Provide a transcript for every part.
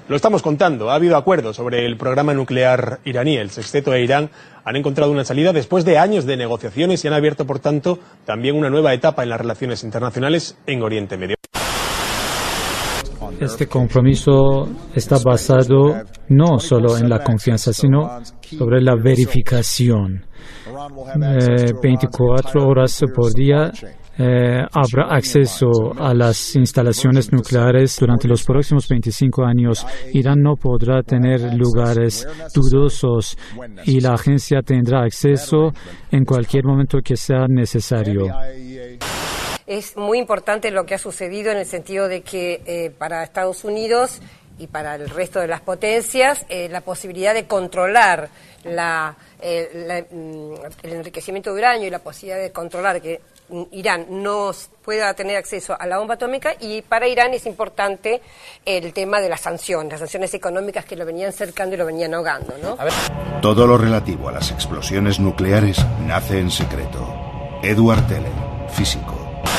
Lo estamos contando, ha habido acuerdo sobre el programa nuclear iraní. El sexteto e Irán han encontrado una salida después de años de negociaciones y han abierto, por tanto, también una nueva etapa en las relaciones internacionales en Oriente Medio. Este compromiso está basado no solo en la confianza, sino sobre la verificación. 24 horas por día habrá acceso a las instalaciones nucleares durante los próximos 25 años. Irán no podrá tener lugares dudosos y la agencia tendrá acceso en cualquier momento que sea necesario. Es muy importante lo que ha sucedido en el sentido de que para Estados Unidos y para el resto de las potencias la posibilidad de controlar el enriquecimiento de uranio y la posibilidad de controlar que Irán no pueda tener acceso a la bomba atómica, y para Irán es importante el tema de las sanciones económicas que lo venían cercando y lo venían ahogando, ¿no? Todo lo relativo a las explosiones nucleares nace en secreto. Edward Teller, físico.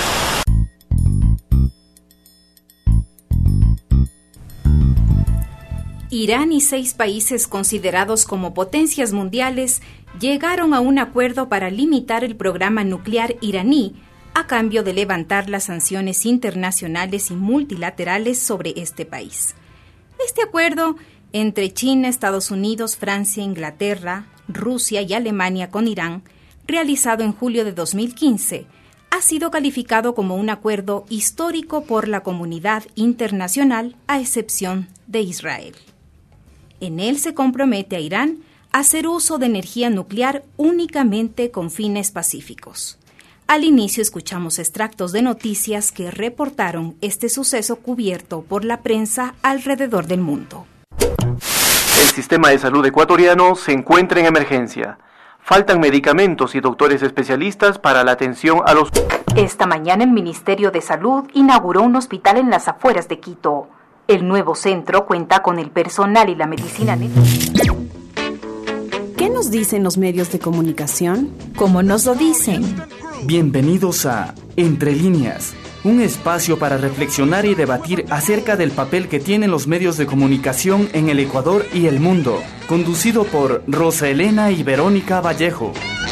Irán y 6 países considerados como potencias mundiales llegaron a un acuerdo para limitar el programa nuclear iraní a cambio de levantar las sanciones internacionales y multilaterales sobre este país. Este acuerdo entre China, Estados Unidos, Francia, Inglaterra, Rusia y Alemania con Irán, realizado en julio de 2015, ha sido calificado como un acuerdo histórico por la comunidad internacional, a excepción de Israel. En él se compromete a Irán a hacer uso de energía nuclear únicamente con fines pacíficos. Al inicio escuchamos extractos de noticias que reportaron este suceso cubierto por la prensa alrededor del mundo. El sistema de salud ecuatoriano se encuentra en emergencia. Faltan medicamentos y doctores especialistas para la atención a los... Esta mañana el Ministerio de Salud inauguró un hospital en las afueras de Quito. El nuevo centro cuenta con el personal y la medicina... ¿Qué nos dicen los medios de comunicación? ¿Cómo nos lo dicen? Bienvenidos a Entre Líneas, un espacio para reflexionar y debatir acerca del papel que tienen los medios de comunicación en el Ecuador y el mundo, conducido por Rosa Elena y Verónica Vallejo.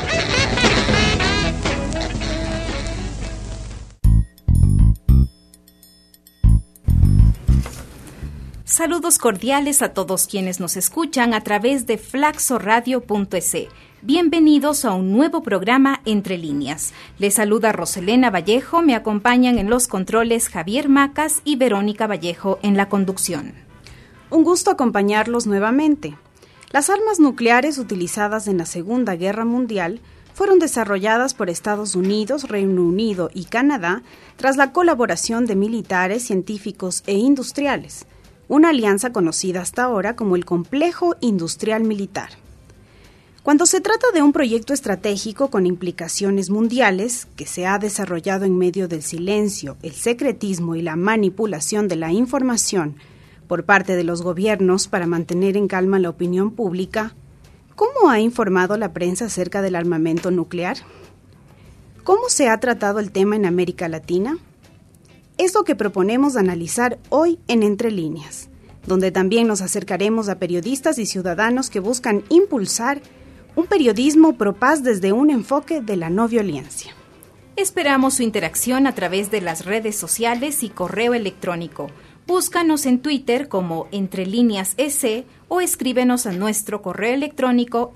Saludos cordiales a todos quienes nos escuchan a través de flaxoradio.es. Bienvenidos a un nuevo programa Entre Líneas. Les saluda Roselena Vallejo, me acompañan en los controles Javier Macas y Verónica Vallejo en la conducción. Un gusto acompañarlos nuevamente. Las armas nucleares utilizadas en la Segunda Guerra Mundial fueron desarrolladas por Estados Unidos, Reino Unido y Canadá tras la colaboración de militares, científicos e industriales. Una alianza conocida hasta ahora como el Complejo Industrial Militar. Cuando se trata de un proyecto estratégico con implicaciones mundiales que se ha desarrollado en medio del silencio, el secretismo y la manipulación de la información por parte de los gobiernos para mantener en calma la opinión pública, ¿cómo ha informado la prensa acerca del armamento nuclear? ¿Cómo se ha tratado el tema en América Latina? Es lo que proponemos analizar hoy en Entre Líneas, donde también nos acercaremos a periodistas y ciudadanos que buscan impulsar un periodismo pro paz desde un enfoque de la no violencia. Esperamos su interacción a través de las redes sociales y correo electrónico. Búscanos en Twitter como entrelíneas.es o escríbenos a nuestro correo electrónico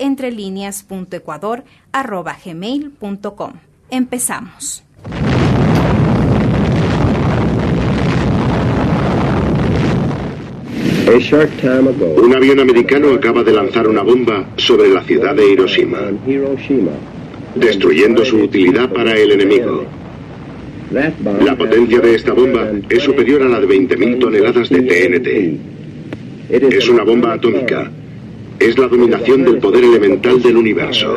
entrelíneas.ecuador@gmail.com. Empezamos. Un avión americano acaba de lanzar una bomba sobre la ciudad de Hiroshima, destruyendo su utilidad para el enemigo. La potencia de esta bomba es superior a la de 20.000 toneladas de TNT. Es una bomba atómica. Es la dominación del poder elemental del universo.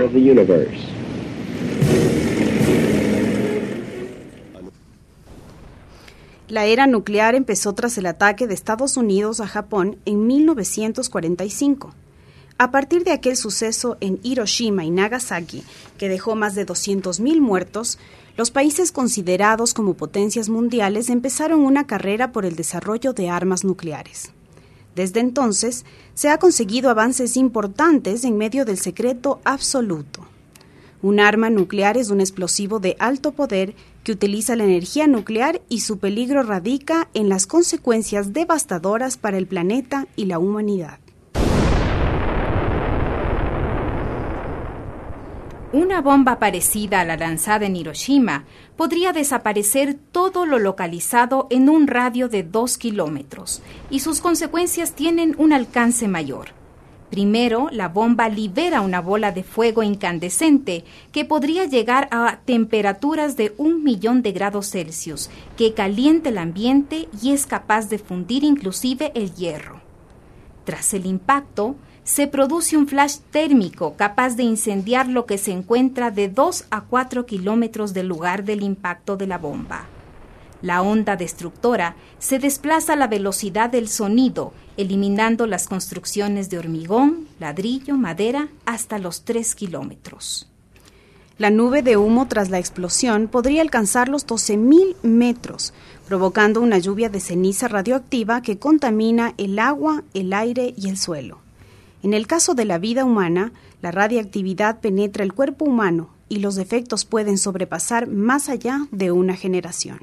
La era nuclear empezó tras el ataque de Estados Unidos a Japón en 1945. A partir de aquel suceso en Hiroshima y Nagasaki, que dejó más de 200.000 muertos, los países considerados como potencias mundiales empezaron una carrera por el desarrollo de armas nucleares. Desde entonces, se ha conseguido avances importantes en medio del secreto absoluto. Un arma nuclear es un explosivo de alto poder que utiliza la energía nuclear y su peligro radica en las consecuencias devastadoras para el planeta y la humanidad. Una bomba parecida a la lanzada en Hiroshima podría desaparecer todo lo localizado en un radio de 2 kilómetros, y sus consecuencias tienen un alcance mayor. Primero, la bomba libera una bola de fuego incandescente que podría llegar a temperaturas de 1.000.000 de grados Celsius, que calienta el ambiente y es capaz de fundir inclusive el hierro. Tras el impacto, se produce un flash térmico capaz de incendiar lo que se encuentra de 2 a 4 kilómetros del lugar del impacto de la bomba. La onda destructora se desplaza a la velocidad del sonido, eliminando las construcciones de hormigón, ladrillo, madera, hasta los 3 kilómetros. La nube de humo tras la explosión podría alcanzar los 12.000 metros, provocando una lluvia de ceniza radioactiva que contamina el agua, el aire y el suelo. En el caso de la vida humana, la radiactividad penetra el cuerpo humano y los efectos pueden sobrepasar más allá de una generación.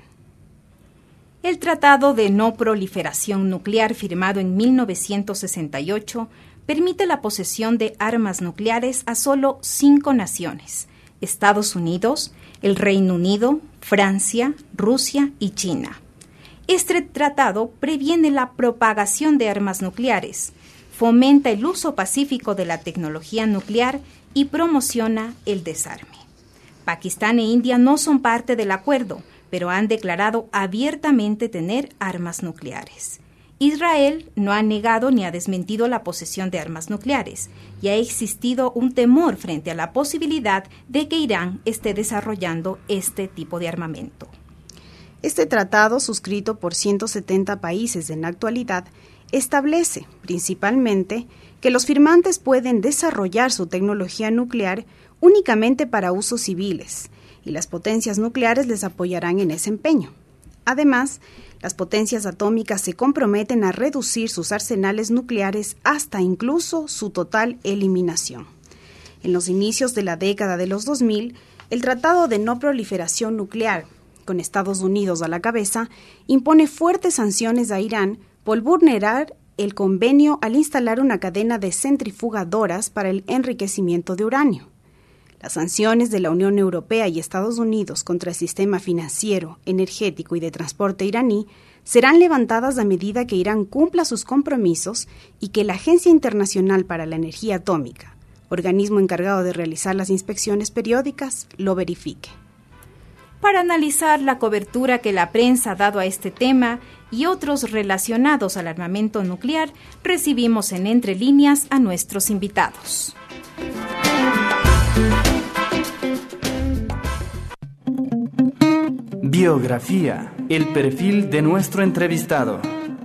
El Tratado de No Proliferación Nuclear, firmado en 1968, permite la posesión de armas nucleares a solo 5 naciones: Estados Unidos, el Reino Unido, Francia, Rusia y China. Este tratado previene la propagación de armas nucleares, fomenta el uso pacífico de la tecnología nuclear y promociona el desarme. Pakistán e India no son parte del acuerdo, pero han declarado abiertamente tener armas nucleares. Israel no ha negado ni ha desmentido la posesión de armas nucleares, y ha existido un temor frente a la posibilidad de que Irán esté desarrollando este tipo de armamento. Este tratado, suscrito por 170 países en la actualidad, establece, principalmente, que los firmantes pueden desarrollar su tecnología nuclear únicamente para usos civiles, y las potencias nucleares les apoyarán en ese empeño. Además, las potencias atómicas se comprometen a reducir sus arsenales nucleares hasta incluso su total eliminación. En los inicios de la década de los 2000, el Tratado de No Proliferación Nuclear, con Estados Unidos a la cabeza, impone fuertes sanciones a Irán por vulnerar el convenio al instalar una cadena de centrifugadoras para el enriquecimiento de uranio. Las sanciones de la Unión Europea y Estados Unidos contra el sistema financiero, energético y de transporte iraní serán levantadas a medida que Irán cumpla sus compromisos y que la Agencia Internacional para la Energía Atómica, organismo encargado de realizar las inspecciones periódicas, lo verifique. Para analizar la cobertura que la prensa ha dado a este tema y otros relacionados al armamento nuclear, recibimos en Entre Líneas a nuestros invitados. Biografía, el perfil de nuestro entrevistado.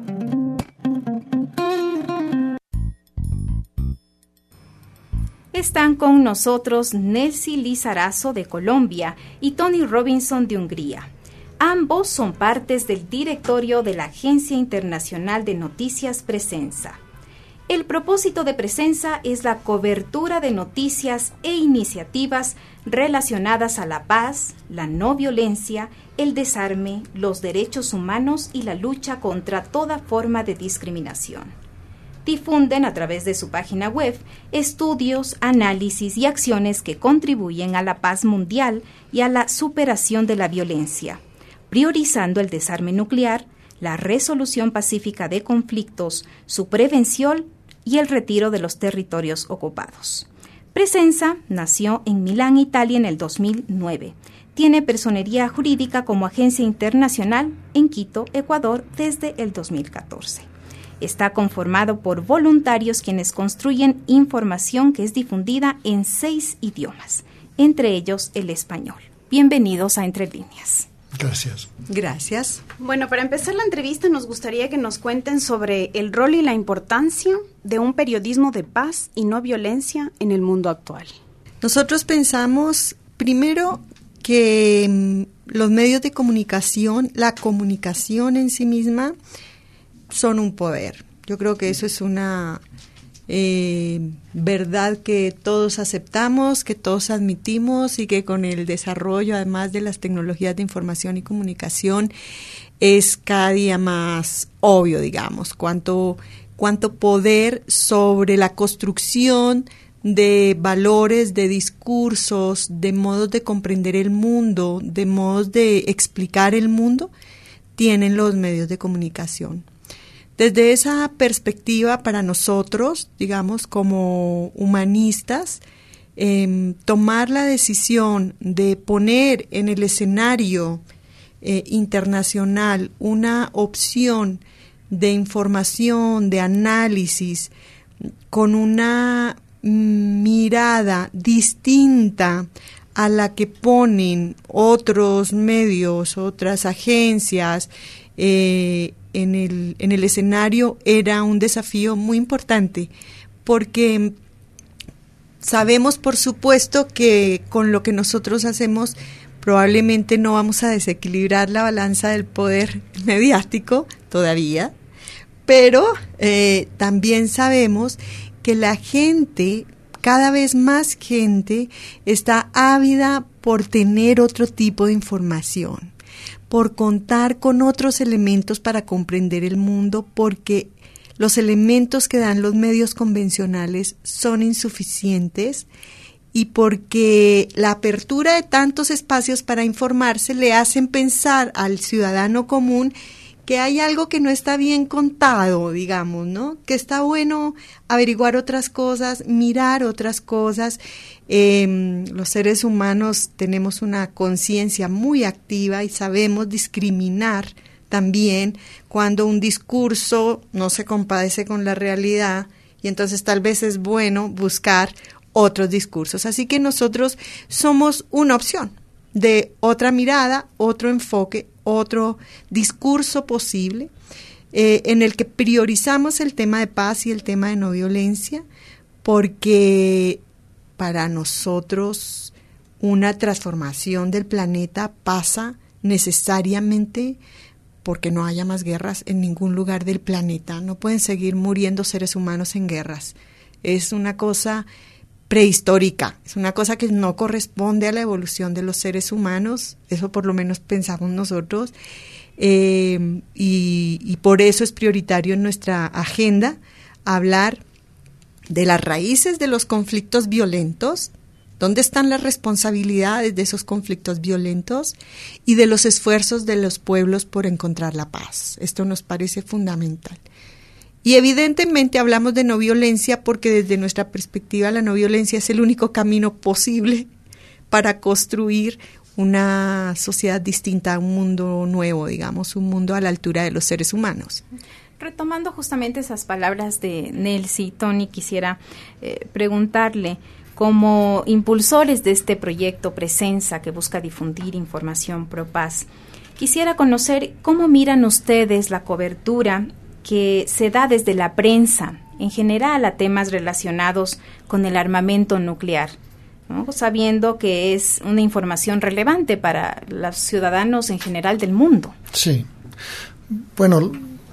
Están con nosotros Nelsi Lizarazo de Colombia y Tony Robinson de Hungría. Ambos son partes del directorio de la Agencia Internacional de Noticias Presensa. El propósito de Presensa es la cobertura de noticias e iniciativas relacionadas a la paz, la no violencia, el desarme, los derechos humanos y la lucha contra toda forma de discriminación. Difunden a través de su página web estudios, análisis y acciones que contribuyen a la paz mundial y a la superación de la violencia, priorizando el desarme nuclear, la resolución pacífica de conflictos, su prevención y el retiro de los territorios ocupados. Presensa nació en Milán, Italia, en el 2009. Tiene personería jurídica como agencia internacional en Quito, Ecuador, desde el 2014. Está conformado por voluntarios quienes construyen información que es difundida en 6 idiomas, entre ellos el español. Bienvenidos a Entre Líneas. Gracias. Gracias. Bueno, para empezar la entrevista nos gustaría que nos cuenten sobre el rol y la importancia de un periodismo de paz y no violencia en el mundo actual. Nosotros pensamos, primero, que los medios de comunicación, la comunicación en sí misma, son un poder. Yo creo que eso es una verdad que todos aceptamos, que todos admitimos y que con el desarrollo, además de las tecnologías de información y comunicación, es cada día más obvio, digamos, cuánto poder sobre la construcción de valores, de discursos, de modos de comprender el mundo, de modos de explicar el mundo, tienen los medios de comunicación. Desde esa perspectiva, para nosotros, digamos, como humanistas, tomar la decisión de poner en el escenario internacional una opción de información, de análisis, con una mirada distinta a la que ponen otros medios, otras agencias en el escenario, era un desafío muy importante, porque sabemos, por supuesto, que con lo que nosotros hacemos probablemente no vamos a desequilibrar la balanza del poder mediático todavía, pero también sabemos que la gente, cada vez más gente, está ávida por tener otro tipo de información, por contar con otros elementos para comprender el mundo, porque los elementos que dan los medios convencionales son insuficientes y porque la apertura de tantos espacios para informarse le hacen pensar al ciudadano común que hay algo que no está bien contado, digamos, ¿no? Que está bueno averiguar otras cosas, mirar otras cosas. Los seres humanos tenemos una conciencia muy activa y sabemos discriminar también cuando un discurso no se compadece con la realidad, y entonces tal vez es bueno buscar otros discursos. Así que nosotros somos una opción de otra mirada, otro enfoque, otro discurso posible, en el que priorizamos el tema de paz y el tema de no violencia, porque para nosotros una transformación del planeta pasa necesariamente porque no haya más guerras en ningún lugar del planeta. No pueden seguir muriendo seres humanos en guerras. Es una cosa prehistórica, es una cosa que no corresponde a la evolución de los seres humanos, eso por lo menos pensamos nosotros, y por eso es prioritario en nuestra agenda hablar de las raíces de los conflictos violentos, dónde están las responsabilidades de esos conflictos violentos y de los esfuerzos de los pueblos por encontrar la paz. Esto nos parece fundamental. Y evidentemente hablamos de no violencia porque desde nuestra perspectiva la no violencia es el único camino posible para construir una sociedad distinta, un mundo nuevo, digamos, un mundo a la altura de los seres humanos. Retomando justamente esas palabras de Nelcy, Tony, quisiera preguntarle, como impulsores de este proyecto Presenza que busca difundir información pro paz, quisiera conocer cómo miran ustedes la cobertura que se da desde la prensa en general a temas relacionados con el armamento nuclear, ¿no? Sabiendo que es una información relevante para los ciudadanos en general del mundo. Sí. Bueno,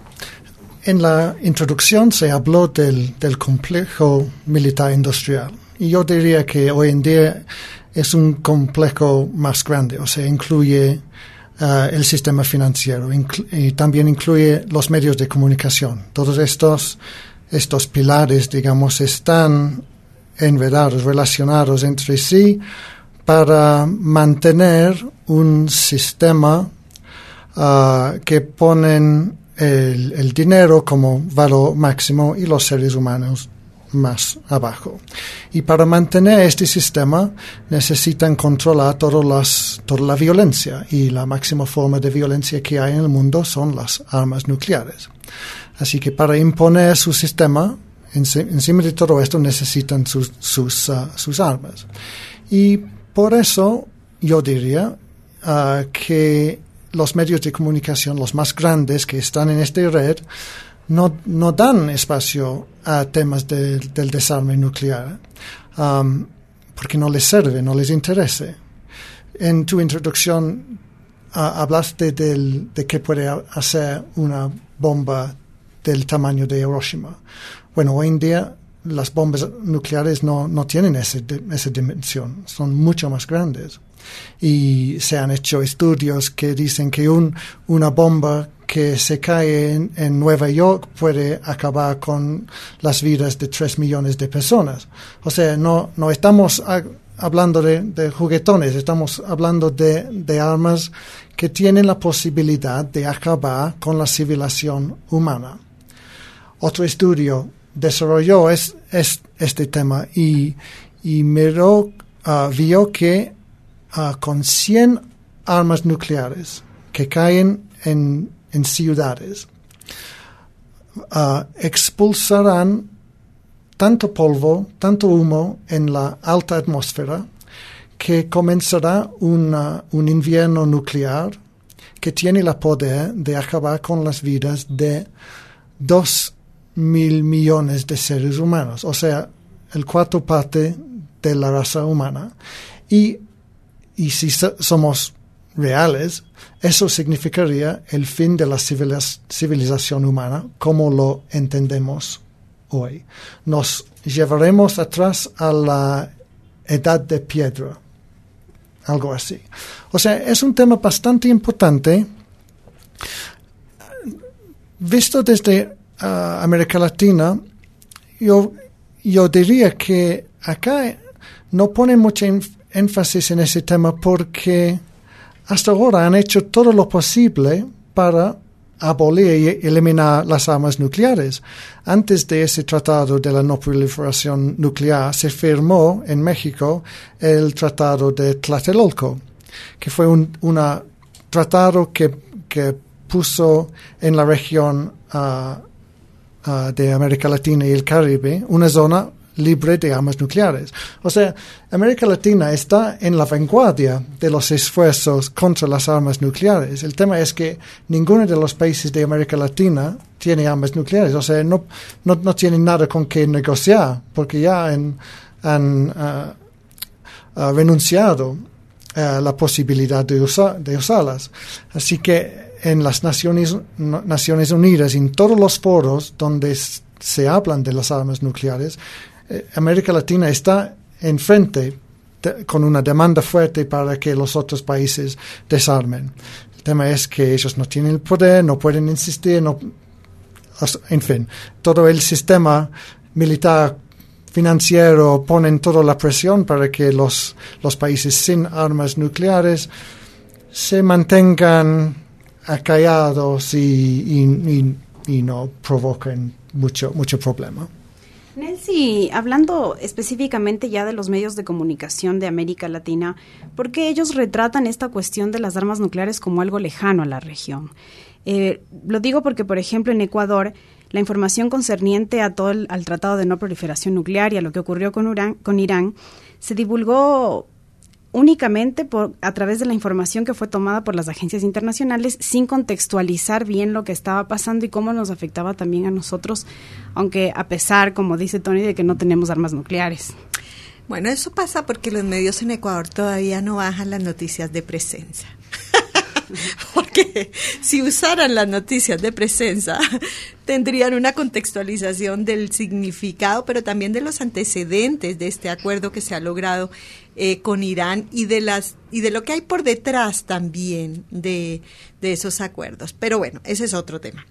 en la introducción se habló del complejo militar industrial, y yo diría que hoy en día es un complejo más grande, o sea, incluye el sistema financiero, y también incluye los medios de comunicación. Todos estos pilares, digamos, están enredados, relacionados entre sí para mantener un sistema que ponen el dinero como valor máximo y los seres humanos más abajo. Y para mantener este sistema necesitan controlar toda la violencia, y la máxima forma de violencia que hay en el mundo son las armas nucleares. Así que para imponer su sistema, encima de todo esto necesitan sus armas. Y por eso yo diría que los medios de comunicación, los más grandes que están en esta red, no dan espacio a temas del desarme nuclear, porque no les sirve, no les interesa. En tu introducción hablaste de qué puede hacer una bomba del tamaño de Hiroshima. Bueno, hoy en día las bombas nucleares no tienen esa dimensión, son mucho más grandes. Y se han hecho estudios que dicen que una bomba que se cae en Nueva York puede acabar con las vidas de 3 millones de personas. O sea, no estamos hablando de juguetones, estamos hablando de armas que tienen la posibilidad de acabar con la civilización humana. Otro estudio desarrolló este tema y vio que con 100 armas nucleares que caen en ciudades, expulsarán tanto polvo, tanto humo en la alta atmósfera que comenzará un invierno nuclear que tiene el poder de acabar con las vidas de 2.000 millones de seres humanos, o sea, el 4% de la raza humana. Y si somos reales, eso significaría el fin de la civilización humana como lo entendemos hoy. Nos llevaremos atrás a la edad de piedra, algo así. O sea, es un tema bastante importante. Visto desde América Latina, yo diría que acá no ponen mucho énfasis en ese tema porque hasta ahora han hecho todo lo posible para abolir y eliminar las armas nucleares. Antes de ese tratado de la no proliferación nuclear se firmó en México el tratado de Tlatelolco, que fue un tratado que puso en la región de América Latina y el Caribe una zona libre de armas nucleares. O sea, América Latina está en la vanguardia de los esfuerzos contra las armas nucleares. El tema es que ninguno de los países de América Latina tiene armas nucleares. O sea, no tienen nada con que negociar porque ya han renunciado a la posibilidad de usarlas. Así que en las Naciones Unidas, en todos los foros donde se hablan de las armas nucleares, América Latina está enfrente con una demanda fuerte para que los otros países desarmen. El tema es que ellos no tienen el poder, no pueden insistir, en fin, todo el sistema militar financiero ponen toda la presión para que los países sin armas nucleares se mantengan acallados y no provoquen mucho problema. Nancy, hablando específicamente ya de los medios de comunicación de América Latina, ¿por qué ellos retratan esta cuestión de las armas nucleares como algo lejano a la región? Lo digo porque, por ejemplo, en Ecuador, la información concerniente al Tratado de No Proliferación Nuclear y a lo que ocurrió con Irán se divulgó únicamente a través de la información que fue tomada por las agencias internacionales sin contextualizar bien lo que estaba pasando y cómo nos afectaba también a nosotros, aunque a pesar, como dice Tony, de que no tenemos armas nucleares. Bueno, eso pasa porque los medios en Ecuador todavía no bajan las noticias de presencia. Porque si usaran las noticias de presencia, tendrían una contextualización del significado, pero también de los antecedentes de este acuerdo que se ha logrado con Irán y de lo que hay por detrás también de esos acuerdos. Pero bueno, ese es otro tema.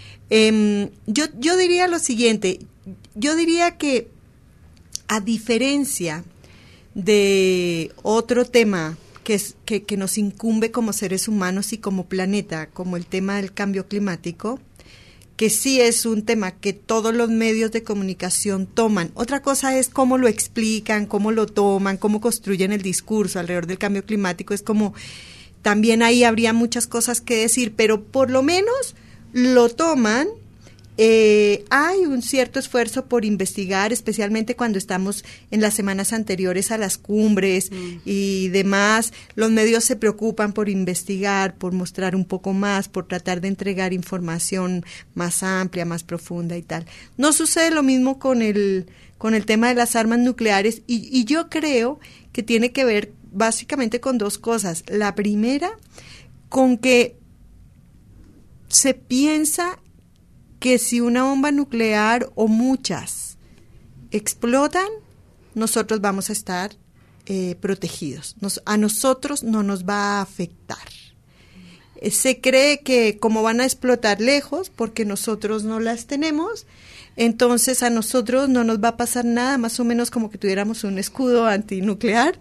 Yo diría lo siguiente, yo diría que a diferencia de otro tema que nos incumbe como seres humanos y como planeta, como el tema del cambio climático, que sí es un tema que todos los medios de comunicación toman. Otra cosa es cómo lo explican, cómo lo toman, cómo construyen el discurso alrededor del cambio climático. Es como, también ahí habría muchas cosas que decir, pero por lo menos lo toman. Hay un cierto esfuerzo por investigar, especialmente cuando estamos en las semanas anteriores a las cumbres y demás. Los medios se preocupan por investigar, por mostrar un poco más, por tratar de entregar información más amplia, más profunda y tal. No sucede lo mismo con el tema de las armas nucleares y yo creo que tiene que ver básicamente con dos cosas. La primera, con que se piensa que si una bomba nuclear o muchas explotan, nosotros vamos a estar protegidos. A nosotros no nos va a afectar. Se cree que como van a explotar lejos, porque nosotros no las tenemos, entonces a nosotros no nos va a pasar nada, más o menos como que tuviéramos un escudo antinuclear.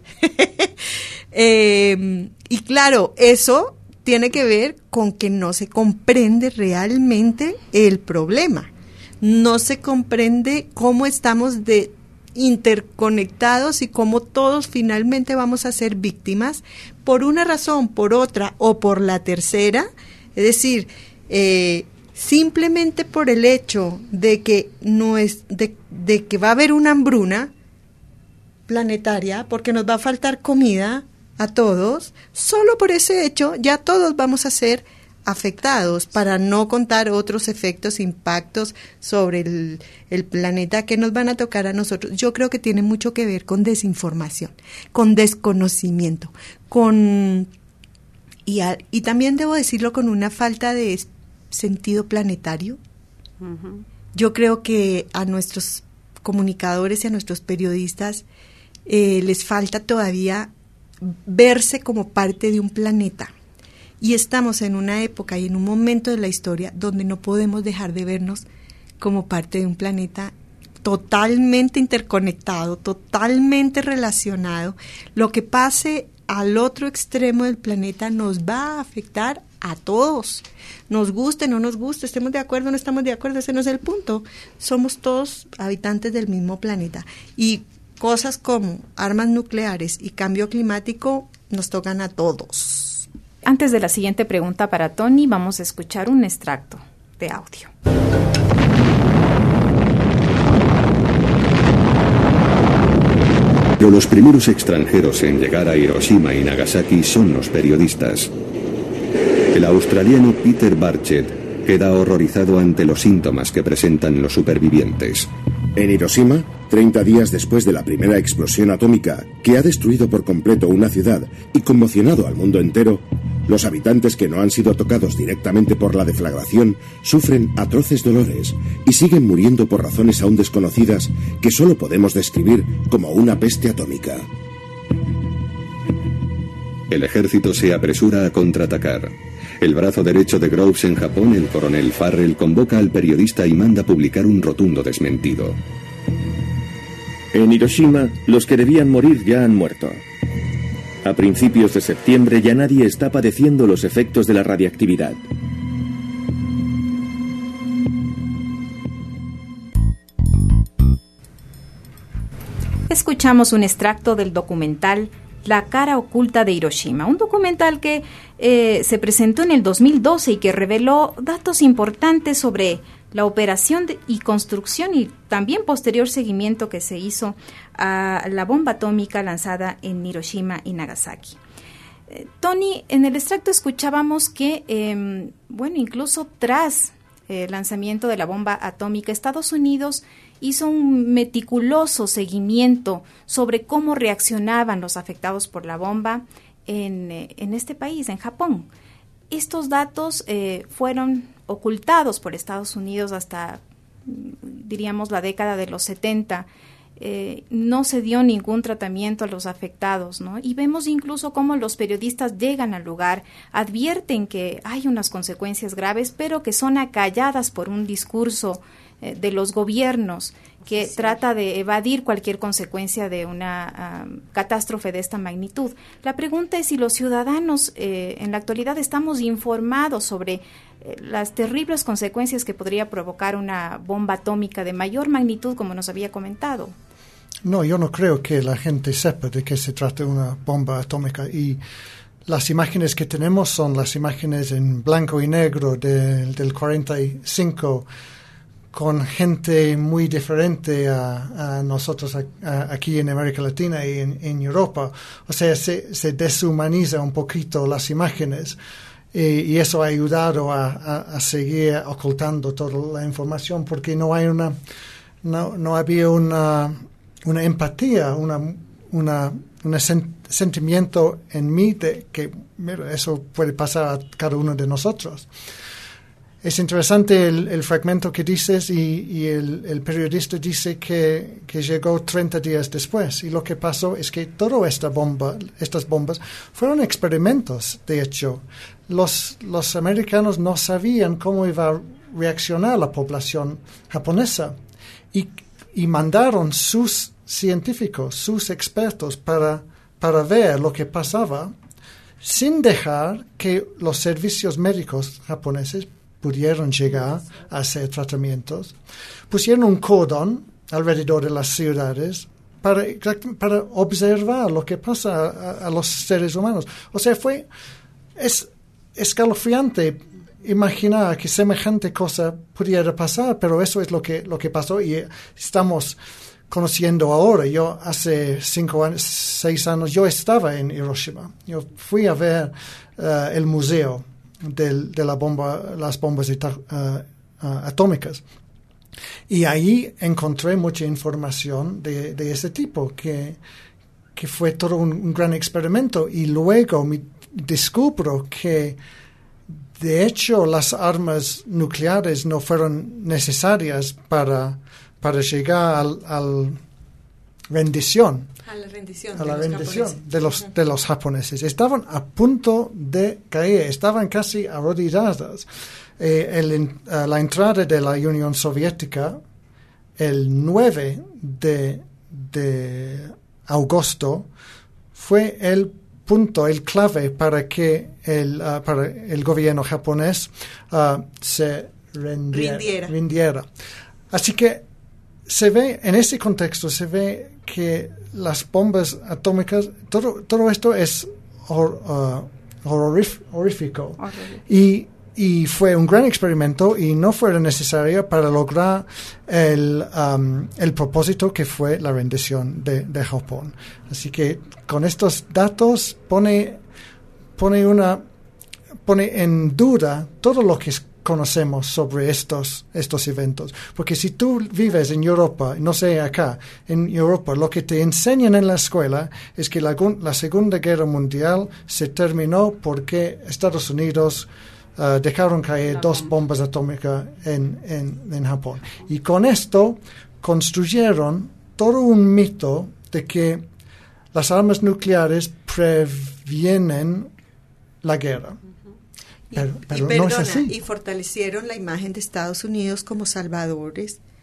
Y claro, eso tiene que ver con que no se comprende realmente el problema. No se comprende cómo estamos interconectados y cómo todos finalmente vamos a ser víctimas por una razón, por otra o por la tercera. Es decir, simplemente por el hecho de que de que va a haber una hambruna planetaria, porque nos va a faltar comida a todos, solo por ese hecho ya todos vamos a ser afectados, para no contar otros efectos, impactos sobre el planeta que nos van a tocar a nosotros. Yo creo que tiene mucho que ver con desinformación, con desconocimiento, y también debo decirlo, con una falta de sentido planetario. Uh-huh. Yo creo que a nuestros comunicadores y a nuestros periodistas les falta todavía verse como parte de un planeta. Y estamos en una época y en un momento de la historia donde no podemos dejar de vernos como parte de un planeta totalmente interconectado, totalmente relacionado. Lo que pase al otro extremo del planeta nos va a afectar a todos. Nos guste, no nos guste, estemos de acuerdo, no estamos de acuerdo, ese no es el punto. Somos todos habitantes del mismo planeta. Y cosas como armas nucleares y cambio climático nos tocan a todos. Antes de la siguiente pregunta para Tony, vamos a escuchar un extracto de audio. Pero los primeros extranjeros en llegar a Hiroshima y Nagasaki son los periodistas. El australiano Peter Barchett queda horrorizado ante los síntomas que presentan los supervivientes. En Hiroshima, 30 días después de la primera explosión atómica que ha destruido por completo una ciudad y conmocionado al mundo entero, los habitantes que no han sido tocados directamente por la deflagración sufren atroces dolores y siguen muriendo por razones aún desconocidas que solo podemos describir como una peste atómica. El ejército se apresura a contraatacar. El brazo derecho de Groves en Japón, el coronel Farrell, convoca al periodista y manda publicar un rotundo desmentido. En Hiroshima, los que debían morir ya han muerto. A principios de septiembre ya nadie está padeciendo los efectos de la radiactividad. Escuchamos un extracto del documental La cara oculta de Hiroshima, un documental que se presentó en el 2012 y que reveló datos importantes sobre la operación y construcción y también posterior seguimiento que se hizo a la bomba atómica lanzada en Hiroshima y Nagasaki. Tony, en el extracto escuchábamos que, incluso tras el lanzamiento de la bomba atómica, Estados Unidos hizo un meticuloso seguimiento sobre cómo reaccionaban los afectados por la bomba en este país, en Japón. Estos datos fueron ocultados por Estados Unidos hasta, diríamos, la década de los 70. No se dio ningún tratamiento a los afectados, ¿no? Y vemos incluso cómo los periodistas llegan al lugar, advierten que hay unas consecuencias graves, pero que son acalladas por un discurso de los gobiernos que trata de evadir cualquier consecuencia de una catástrofe de esta magnitud. La pregunta es si los ciudadanos en la actualidad estamos informados sobre las terribles consecuencias que podría provocar una bomba atómica de mayor magnitud, como nos había comentado. No, yo no creo que la gente sepa de qué se trata una bomba atómica, y las imágenes que tenemos son las imágenes en blanco y negro del 45, con gente muy diferente a nosotros aquí en América Latina y en Europa. O sea, se deshumaniza un poquito las imágenes, y eso ha ayudado a seguir ocultando toda la información, porque no había una empatía, un sentimiento en mí de que, mira, eso puede pasar a cada uno de nosotros. Es interesante el fragmento que dices y el periodista dice que llegó 30 días después. Y lo que pasó es que todas estas bombas fueron experimentos, de hecho. Los americanos no sabían cómo iba a reaccionar la población japonesa y mandaron sus científicos, sus expertos para ver lo que pasaba sin dejar que los servicios médicos japoneses pudieron llegar a hacer tratamientos. Pusieron un cordón alrededor de las ciudades para observar lo que pasa a los seres humanos. O sea, es escalofriante imaginar que semejante cosa pudiera pasar, pero eso es lo que pasó y estamos conociendo ahora. Yo hace 6 años, yo estaba en Hiroshima. Yo fui a ver el museo de las bombas atómicas. Y ahí encontré mucha información de ese tipo, que fue todo un gran experimento. Y luego descubro que, de hecho, las armas nucleares no fueron necesarias para llegar a la rendición de los japoneses. Estaban a punto de caer, estaban casi arrodilladas. La entrada de la Unión Soviética el 9 de agosto fue el punto, el clave para que para el gobierno japonés se rindiera. Así que en ese contexto se ve que las bombas atómicas, todo esto es horrífico. Y fue un gran experimento y no fue necesario para lograr el propósito que fue la rendición de Japón. Así que con estos datos pone en duda todo lo que conocemos sobre estos eventos. Porque si tú vives en Europa, no sé acá, en Europa, lo que te enseñan en la escuela es que la Segunda Guerra Mundial se terminó porque Estados Unidos dejaron caer 2 bombas atómicas en Japón. Y con esto construyeron todo un mito de que las armas nucleares previenen la guerra. Pero no es así. Y fortalecieron la imagen de Estados Unidos como salvador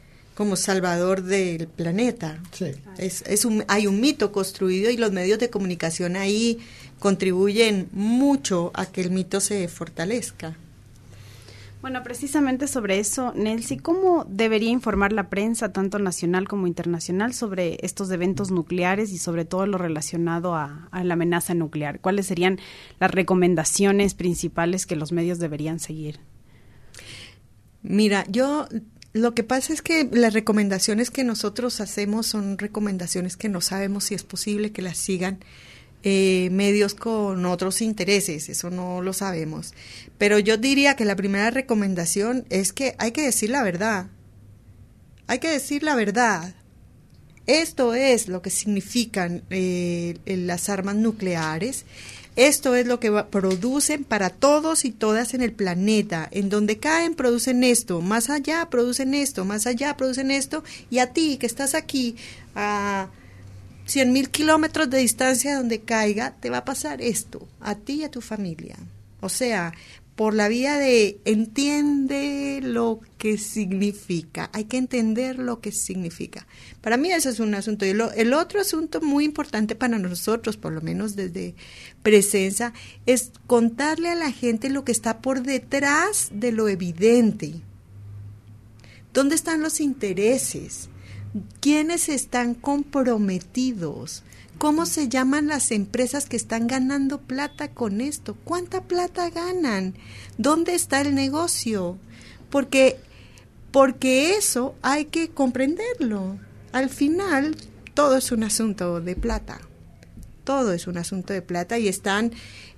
del planeta. Sí. Hay un mito construido y los medios de comunicación ahí contribuyen mucho a que el mito se fortalezca. Bueno, precisamente sobre eso, Nelcy, ¿cómo debería informar la prensa, tanto nacional como internacional, sobre estos eventos nucleares y sobre todo lo relacionado a la amenaza nuclear? ¿Cuáles serían las recomendaciones principales que los medios deberían seguir? Mira, lo que pasa es que las recomendaciones que nosotros hacemos son recomendaciones que no sabemos si es posible que las sigan medios con otros intereses, eso no lo sabemos. Pero yo diría que la primera recomendación es que hay que decir la verdad. Hay que decir la verdad. Esto es lo que significan las armas nucleares. Esto es lo que producen para todos y todas en el planeta. En donde caen, producen esto. Más allá, producen esto. Más allá, producen esto. Y a ti, que estás aquí a 100,000 kilómetros de distancia de donde caiga, te va a pasar esto, a ti y a tu familia. O sea, por la vía de entiende lo que significa. Hay que entender lo que significa. Para mí ese es un asunto. Y el otro asunto muy importante para nosotros, por lo menos desde Presenza, es contarle a la gente lo que está por detrás de lo evidente. ¿Dónde están los intereses? ¿Quiénes están comprometidos? ¿Cómo se llaman las empresas que están ganando plata con esto? ¿Cuánta plata ganan? ¿Dónde está el negocio? Porque eso hay que comprenderlo. Al final, todo es un asunto de plata. Todo es un asunto de plata y están...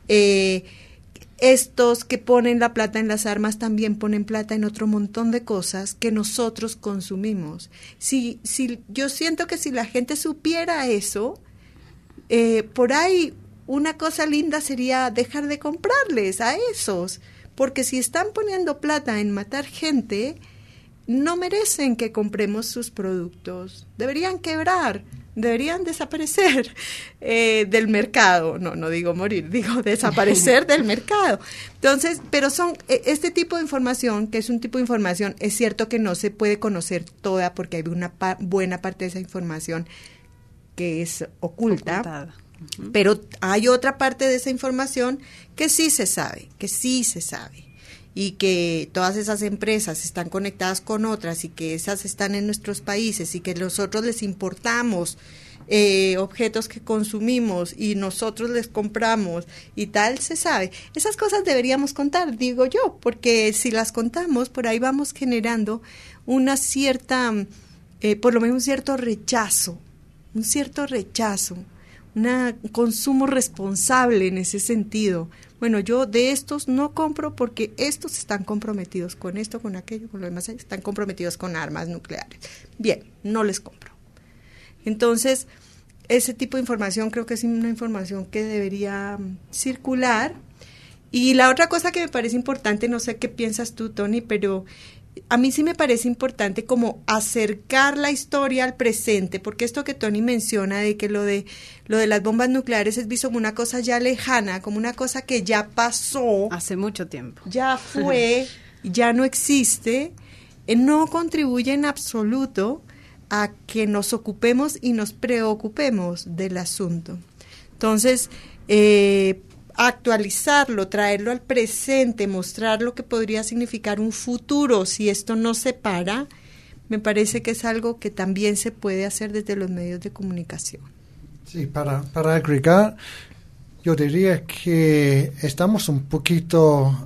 estos que ponen la plata en las armas también ponen plata en otro montón de cosas que nosotros consumimos. Yo siento que si la gente supiera eso, por ahí una cosa linda sería dejar de comprarles a esos, porque si están poniendo plata en matar gente, no merecen que compremos sus productos. Deberían quebrar, deberían desaparecer del mercado. No digo morir, digo desaparecer del mercado. Entonces, pero son este tipo de información, que es un tipo de información, es cierto que no se puede conocer toda porque hay una buena parte de esa información que es ocultada. Pero hay otra parte de esa información que sí se sabe, y que todas esas empresas están conectadas con otras y que esas están en nuestros países y que nosotros les importamos objetos que consumimos y nosotros les compramos y tal, se sabe. Esas cosas deberíamos contar, digo yo, porque si las contamos, por ahí vamos generando una cierta, por lo menos un cierto rechazo, un consumo responsable en ese sentido. Bueno, yo de estos no compro porque estos están comprometidos con esto, con aquello, con lo demás, están comprometidos con armas nucleares. Bien, no les compro. Entonces, ese tipo de información creo que es una información que debería circular. Y la otra cosa que me parece importante, no sé qué piensas tú, Tony, pero a mí sí me parece importante como acercar la historia al presente, porque esto que Tony menciona de que lo de las bombas nucleares es visto como una cosa ya lejana, como una cosa que ya pasó. Hace mucho tiempo. Ya fue, ya no existe, no contribuye en absoluto a que nos ocupemos y nos preocupemos del asunto. Entonces, actualizarlo, traerlo al presente, mostrar lo que podría significar un futuro si esto no se para, me parece que es algo que también se puede hacer desde los medios de comunicación. Sí, para agregar, yo diría que estamos un poquito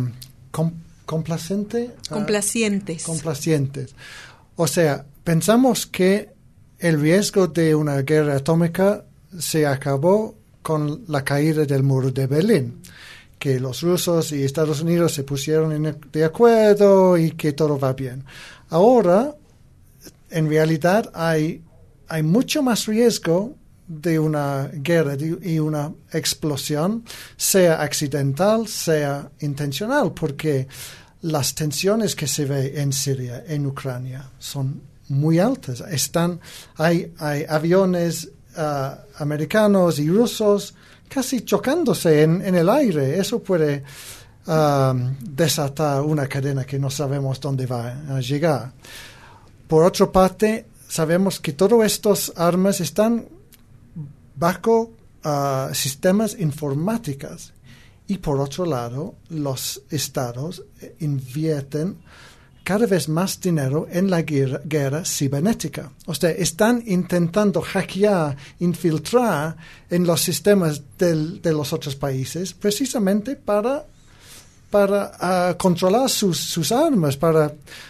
complacientes. O sea, pensamos que el riesgo de una guerra atómica se acabó con la caída del muro de Berlín, que los rusos y Estados Unidos se pusieron de acuerdo y que todo va bien. Ahora, en realidad, hay mucho más riesgo de una guerra y una explosión, sea accidental, sea intencional, porque las tensiones que se ve en Siria, en Ucrania, son muy altas. Hay aviones americanos y rusos casi chocándose en el aire. Eso puede desatar una cadena que no sabemos dónde va a llegar. Por otra parte, sabemos que todas estas armas están bajo sistemas informáticos y por otro lado los estados invierten cada vez más dinero en la guerra cibernética. O sea, están intentando hackear, infiltrar en los sistemas de los otros países precisamente para controlar sus armas, para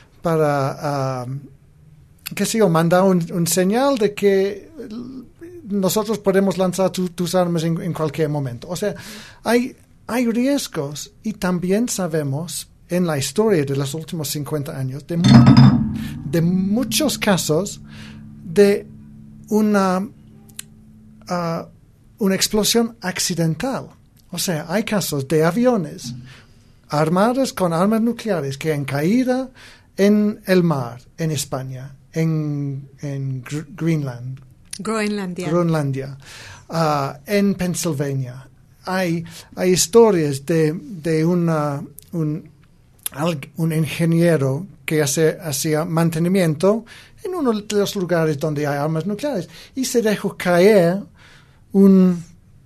qué sé yo, mandar un señal de que nosotros podemos lanzar tus armas en cualquier momento. O sea, hay riesgos y también sabemos en la historia de los últimos 50 años de muchos casos de una explosión accidental. O sea, hay casos de aviones armados con armas nucleares que han caído en el mar, en España, en Groenlandia, en Pennsylvania. Hay historias de un ingeniero que hacía mantenimiento en uno de los lugares donde hay armas nucleares y se dejó caer una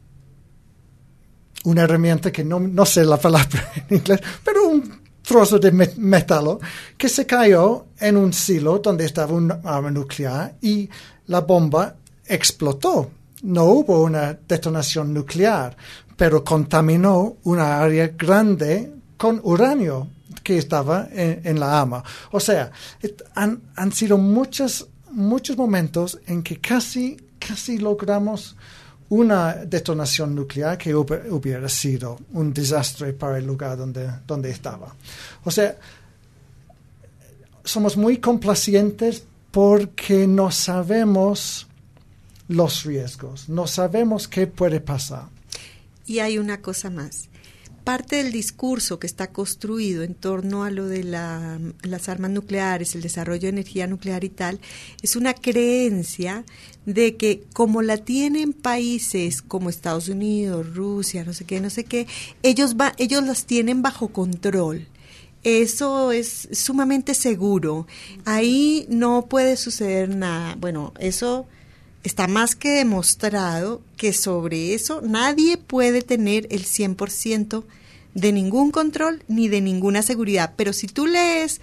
herramienta que no sé la palabra en inglés, pero un trozo de metal que se cayó en un silo donde estaba un arma nuclear y la bomba explotó. No hubo una detonación nuclear, pero contaminó una área grande con uranio que estaba en la arma. O sea, han sido muchos momentos en que casi logramos una detonación nuclear que hubiera sido un desastre para el lugar donde estaba. O sea, somos muy complacientes porque no sabemos los riesgos, no sabemos qué puede pasar. Y hay una cosa más. parte del discurso que está construido en torno a lo de las armas nucleares, el desarrollo de energía nuclear y tal, es una creencia de que como la tienen países como Estados Unidos, Rusia, no sé qué, ellos las tienen bajo control. Eso es sumamente seguro. Ahí no puede suceder nada. Bueno, eso está más que demostrado que sobre eso nadie puede tener el 100% de ningún control ni de ninguna seguridad. Pero si tú lees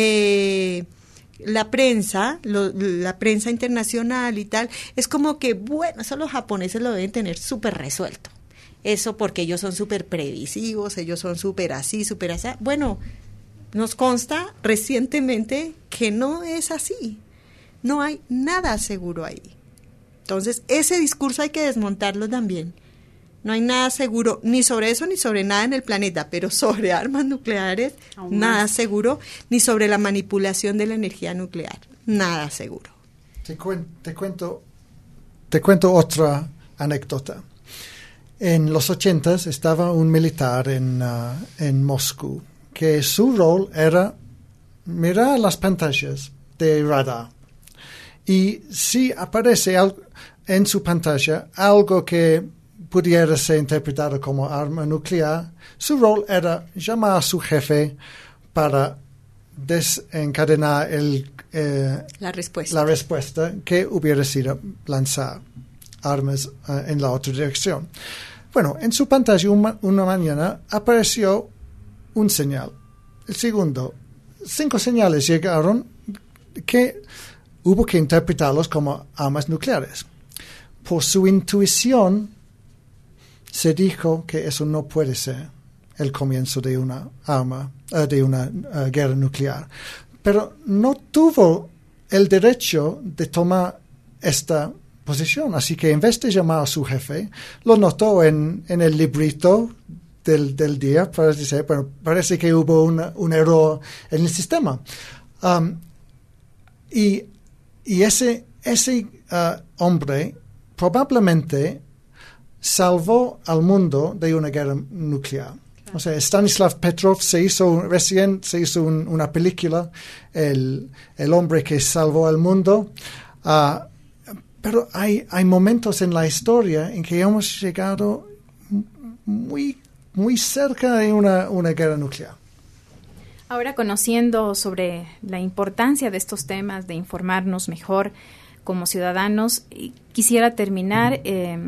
la prensa internacional y tal, es como que, bueno, eso los japoneses lo deben tener súper resuelto. Eso porque ellos son súper previsivos, ellos son súper así, súper así. Bueno, nos consta recientemente que no es así. No hay nada seguro ahí. Entonces, ese discurso hay que desmontarlo también. No hay nada seguro ni sobre eso ni sobre nada en el planeta, pero sobre armas nucleares, nada seguro, ni sobre la manipulación de la energía nuclear, nada seguro. Te cuento otra anécdota. En los 80s estaba un militar en Moscú, que su rol era mirar las pantallas de radar. Y si aparece en su pantalla algo que pudiera ser interpretado como arma nuclear, su rol era llamar a su jefe para desencadenar la respuesta que hubiera sido lanzar armas en la otra dirección. Bueno, en su pantalla una mañana apareció un señal. El segundo, 5 señales llegaron que hubo que interpretarlos como armas nucleares. Por su intuición se dijo que eso no puede ser el comienzo de una guerra nuclear. Pero no tuvo el derecho de tomar esta posición. Así que en vez de llamar a su jefe, lo notó en el librito del día para decir, bueno, parece que hubo un error en el sistema. Y ese hombre probablemente salvó al mundo de una guerra nuclear. O sea, Stanislav Petrov recién se hizo una película, el hombre que salvó al mundo. Pero hay momentos en la historia en que hemos llegado muy, muy cerca de una guerra nuclear. Ahora, conociendo sobre la importancia de estos temas, de informarnos mejor como ciudadanos, quisiera terminar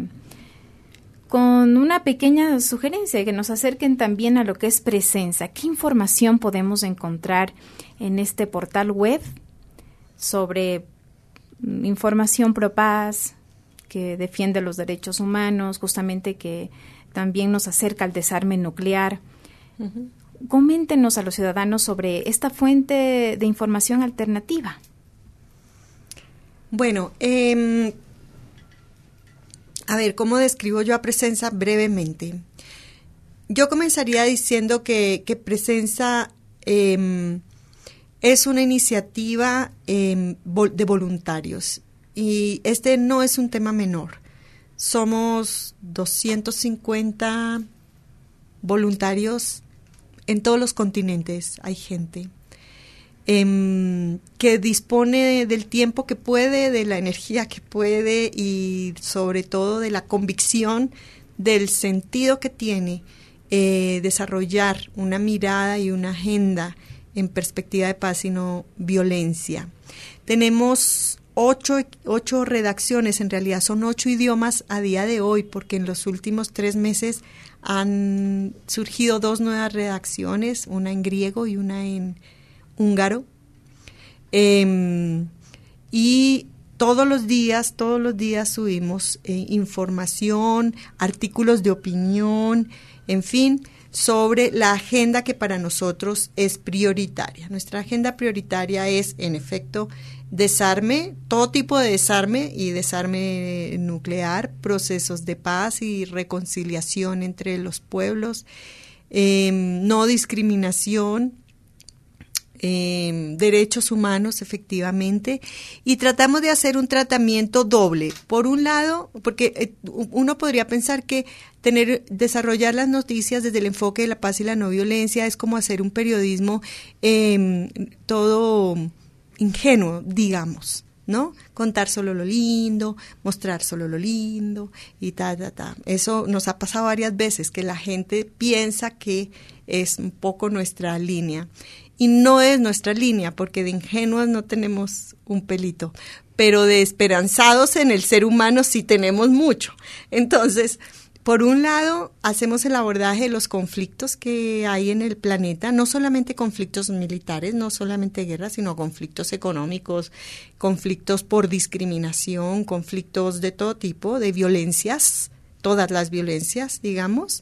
con una pequeña sugerencia, que nos acerquen también a lo que es Presensa. ¿Qué información podemos encontrar en este portal web sobre información pro paz, que defiende los derechos humanos, justamente que también nos acerca al desarme nuclear? Uh-huh. Coméntenos a los ciudadanos sobre esta fuente de información alternativa. Bueno, a ver, ¿cómo describo yo a Presensa brevemente? Yo comenzaría diciendo que Presensa es una iniciativa de voluntarios, y este no es un tema menor. Somos 250 voluntarios en todos los continentes. Hay gente que dispone del tiempo que puede, de la energía que puede y sobre todo de la convicción del sentido que tiene desarrollar una mirada y una agenda en perspectiva de paz y no violencia. Tenemos 8 redacciones, en realidad son 8 idiomas a día de hoy, porque en los últimos 3 meses han surgido 2 nuevas redacciones, una en griego y una en húngaro, y todos los días subimos información, artículos de opinión, en fin, sobre la agenda que para nosotros es prioritaria. Nuestra agenda prioritaria es, en efecto, desarme, todo tipo de desarme y desarme nuclear, procesos de paz y reconciliación entre los pueblos, no discriminación, derechos humanos, efectivamente, y tratamos de hacer un tratamiento doble. Por un lado, porque uno podría pensar que desarrollar las noticias desde el enfoque de la paz y la no violencia es como hacer un periodismo todo ingenuo, digamos, ¿no? Contar solo lo lindo, mostrar solo lo lindo y Eso nos ha pasado varias veces, que la gente piensa que es un poco nuestra línea. Y no es nuestra línea, porque de ingenuos no tenemos un pelito, pero de esperanzados en el ser humano sí tenemos mucho. Entonces, por un lado, hacemos el abordaje de los conflictos que hay en el planeta, no solamente conflictos militares, no solamente guerras, sino conflictos económicos, conflictos por discriminación, conflictos de todo tipo, de violencias, todas las violencias, digamos,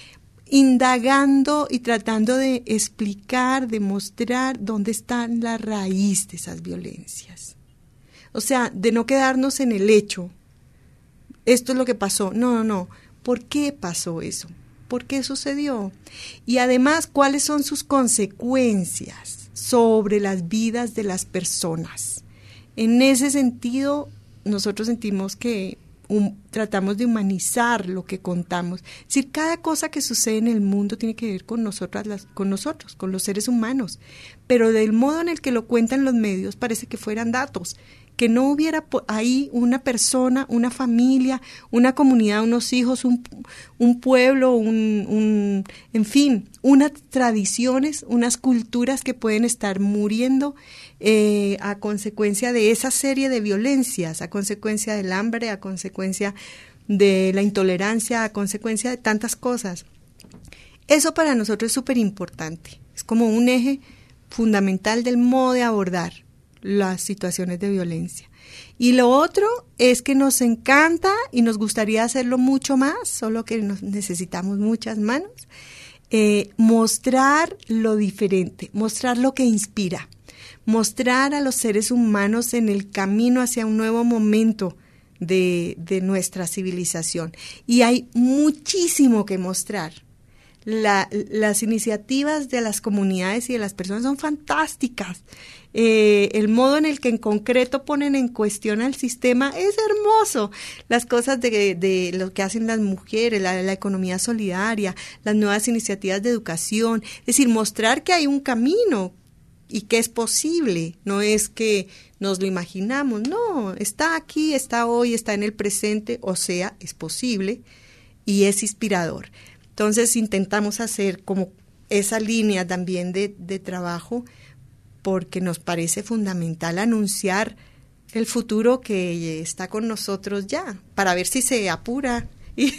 indagando y tratando de explicar, de mostrar dónde está la raíz de esas violencias. O sea, de no quedarnos en el hecho, esto es lo que pasó, no. ¿Por qué pasó eso? ¿Por qué sucedió? Y además, ¿cuáles son sus consecuencias sobre las vidas de las personas? En ese sentido, nosotros sentimos que tratamos de humanizar lo que contamos. Es decir, cada cosa que sucede en el mundo tiene que ver con nosotros, con los seres humanos. Pero del modo en el que lo cuentan los medios parece que fueran datos, que no hubiera ahí una persona, una familia, una comunidad, unos hijos, un pueblo, en fin, unas tradiciones, unas culturas que pueden estar muriendo a consecuencia de esa serie de violencias, a consecuencia del hambre, a consecuencia de la intolerancia, a consecuencia de tantas cosas. Eso para nosotros es súper importante, es como un eje fundamental del modo de abordar las situaciones de violencia. Y lo otro es que nos encanta y nos gustaría hacerlo mucho más, solo que necesitamos muchas manos, mostrar lo diferente, mostrar lo que inspira, mostrar a los seres humanos en el camino hacia un nuevo momento de nuestra civilización. Y hay muchísimo que mostrar. Las iniciativas de las comunidades y de las personas son fantásticas. El modo en el que en concreto ponen en cuestión al sistema es hermoso. Las cosas de lo que hacen las mujeres, la economía solidaria, las nuevas iniciativas de educación. Es decir, mostrar que hay un camino y que es posible. No es que nos lo imaginamos, no, está aquí, está hoy, está en el presente, o sea, es posible y es inspirador. Entonces intentamos hacer como esa línea también de trabajo, porque nos parece fundamental anunciar el futuro que está con nosotros ya, para ver si se apura y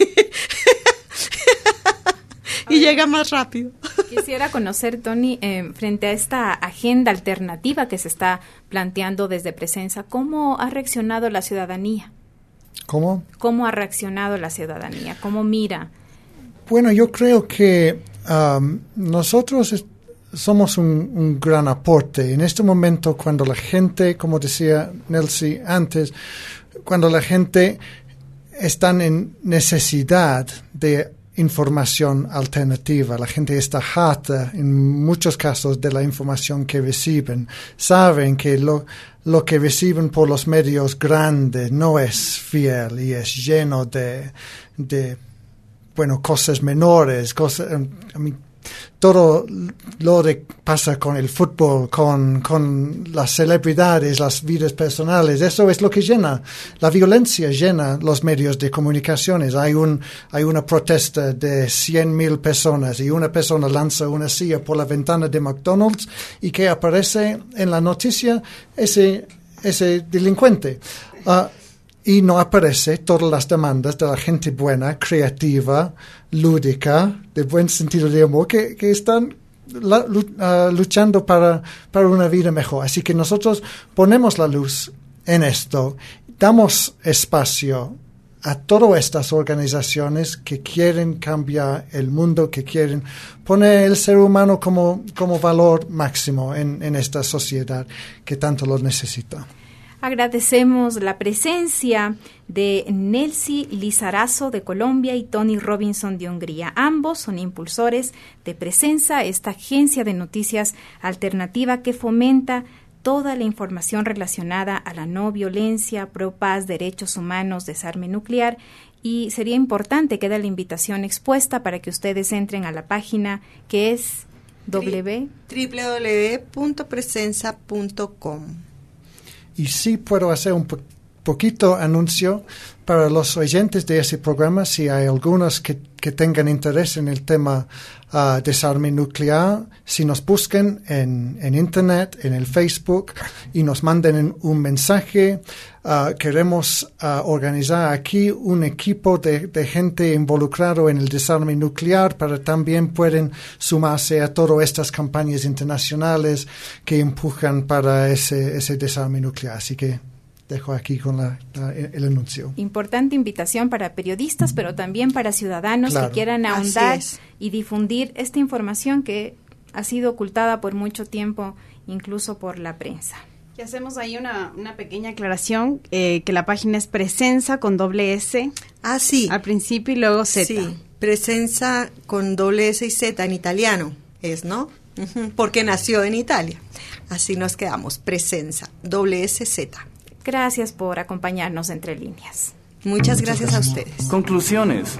llega más rápido. Quisiera conocer, Tony, frente a esta agenda alternativa que se está planteando desde Presenza, ¿cómo ha reaccionado la ciudadanía? ¿Cómo? ¿Cómo ha reaccionado la ciudadanía? ¿Cómo mira? Bueno, yo creo que nosotros somos un gran aporte. En este momento, cuando la gente, como decía Nelsie antes, cuando la gente está en necesidad de información alternativa, la gente está harta en muchos casos de la información que reciben, saben que lo que reciben por los medios grandes no es fiel y es lleno de cosas menores, todo lo que pasa con el fútbol, con las celebridades, las vidas personales, eso es lo que llena. La violencia llena los medios de comunicaciones. Hay una protesta de 100,000 personas y una persona lanza una silla por la ventana de McDonald's y que aparece en la noticia ese delincuente. Y no aparece todas las demandas de la gente buena, creativa, lúdica, de buen sentido de humor, que están luchando para una vida mejor. Así que nosotros ponemos la luz en esto, damos espacio a todas estas organizaciones que quieren cambiar el mundo, que quieren poner el ser humano como valor máximo en esta sociedad que tanto lo necesita. Agradecemos la presencia de Nelsi Lizarazo de Colombia y Tony Robinson de Hungría. Ambos son impulsores de Presensa, esta agencia de noticias alternativa que fomenta toda la información relacionada a la no violencia, pro paz, derechos humanos, desarme nuclear. Y sería importante que quede la invitación expuesta para que ustedes entren a la página que es www.presensa.com. Y sí puedo hacer un poquito anuncio para los oyentes de ese programa, si hay algunos que tengan interés en el tema desarme nuclear, si nos busquen en Internet, en el Facebook, y nos manden un mensaje. Queremos organizar aquí un equipo de gente involucrado en el desarme nuclear para también pueden sumarse a todas estas campañas internacionales que empujan para ese desarme nuclear. Así que dejo aquí con el anuncio. Importante invitación para periodistas, pero también para ciudadanos que quieran ahondar y difundir esta información que ha sido ocultada por mucho tiempo, incluso por la prensa. Y hacemos ahí una pequeña aclaración, que la página es Presensa con doble S. Sí. Al principio y luego Z. Sí, Presensa con doble S y Z en italiano es, ¿no? Porque nació en Italia. Así nos quedamos, Presensa, doble S, Z. Gracias por acompañarnos Entre Líneas. Muchas gracias a ustedes. Conclusiones.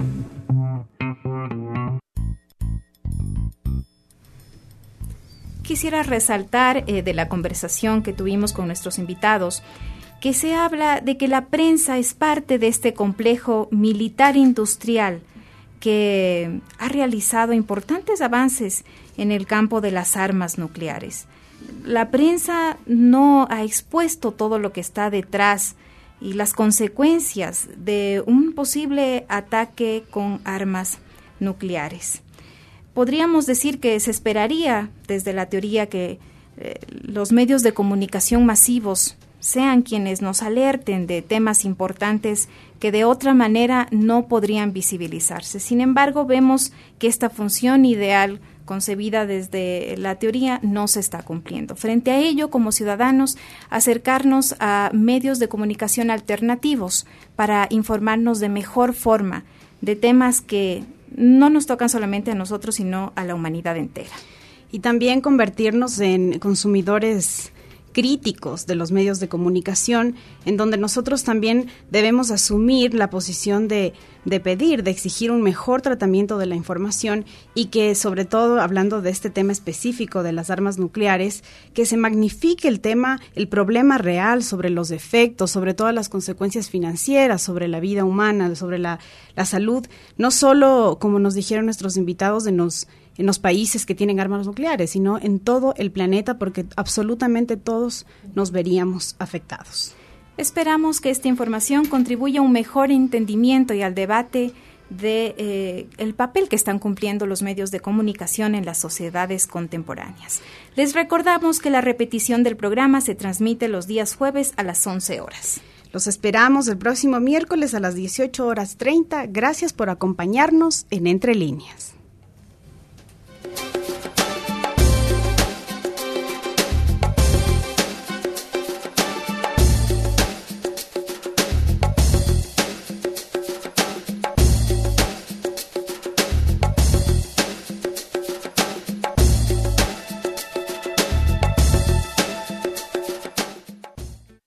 Quisiera resaltar de la conversación que tuvimos con nuestros invitados que se habla de que la prensa es parte de este complejo militar industrial que ha realizado importantes avances en el campo de las armas nucleares. La prensa no ha expuesto todo lo que está detrás y las consecuencias de un posible ataque con armas nucleares. Podríamos decir que se esperaría desde la teoría que los medios de comunicación masivos sean quienes nos alerten de temas importantes que de otra manera no podrían visibilizarse. Sin embargo, vemos que esta función ideal concebida desde la teoría no se está cumpliendo. Frente a ello, como ciudadanos, acercarnos a medios de comunicación alternativos para informarnos de mejor forma de temas que no nos tocan solamente a nosotros, sino a la humanidad entera. Y también convertirnos en consumidores críticos de los medios de comunicación, en donde nosotros también debemos asumir la posición de pedir, de exigir un mejor tratamiento de la información y que, sobre todo, hablando de este tema específico de las armas nucleares, que se magnifique el problema real sobre los efectos, sobre todas las consecuencias financieras, sobre la vida humana, sobre la salud, no solo, como nos dijeron nuestros invitados, en los países que tienen armas nucleares, sino en todo el planeta, porque absolutamente todos nos veríamos afectados. Esperamos que esta información contribuya a un mejor entendimiento y al debate de el papel que están cumpliendo los medios de comunicación en las sociedades contemporáneas. Les recordamos que la repetición del programa se transmite los días jueves a las 11 horas. Los esperamos el próximo miércoles a las 18:30. Gracias por acompañarnos en Entre Líneas.